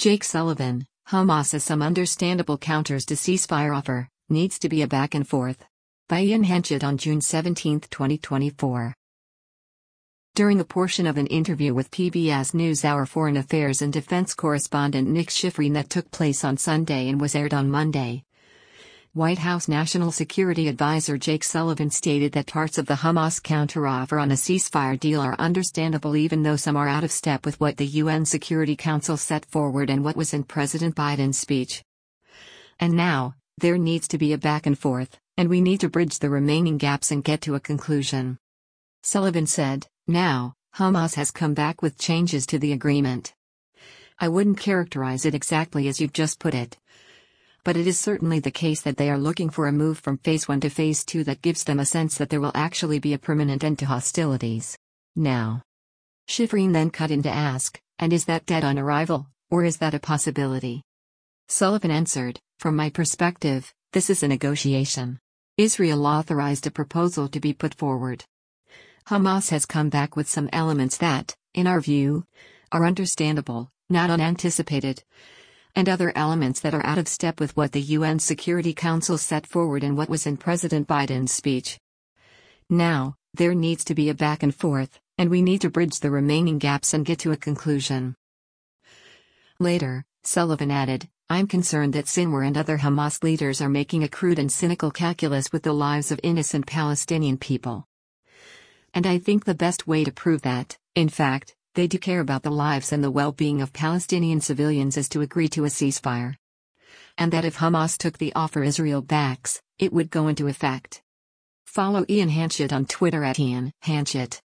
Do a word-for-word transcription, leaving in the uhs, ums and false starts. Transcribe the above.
Jake Sullivan, Hamas has some understandable counters to ceasefire offer, needs to be a back and forth. By Ian Henchett on June seventeenth, twenty twenty-four. During a portion of an interview with P B S NewsHour foreign affairs and defense correspondent Nick Schifrin that took place on Sunday and was aired on Monday, White House National Security Advisor Jake Sullivan stated that parts of the Hamas counteroffer on a ceasefire deal are understandable even though some are out of step with what the U N Security Council set forward and what was in President Biden's speech. And now, there needs to be a back and forth, and we need to bridge the remaining gaps and get to a conclusion. Sullivan said, now, Hamas has come back with changes to the agreement. I wouldn't characterize it exactly as you've just put it. But it is certainly the case that they are looking for a move from phase one to phase two that gives them a sense that there will actually be a permanent end to hostilities. Now. Schifrin then cut in to ask, and is that dead on arrival, or is that a possibility? Sullivan answered, from my perspective, this is a negotiation. Israel authorized a proposal to be put forward. Hamas has come back with some elements that, in our view, are understandable, not unanticipated, and other elements that are out of step with what the U N Security Council set forward and what was in President Biden's speech. Now, there needs to be a back and forth, and we need to bridge the remaining gaps and get to a conclusion. Later, Sullivan added, I'm concerned that Sinwar and other Hamas leaders are making a crude and cynical calculus with the lives of innocent Palestinian people. And I think the best way to prove that, in fact, they do care about the lives and the well-being of Palestinian civilians is to agree to a ceasefire. And that if Hamas took the offer Israel backs, it would go into effect. Follow Ian Henchett on Twitter at Ian Henchett.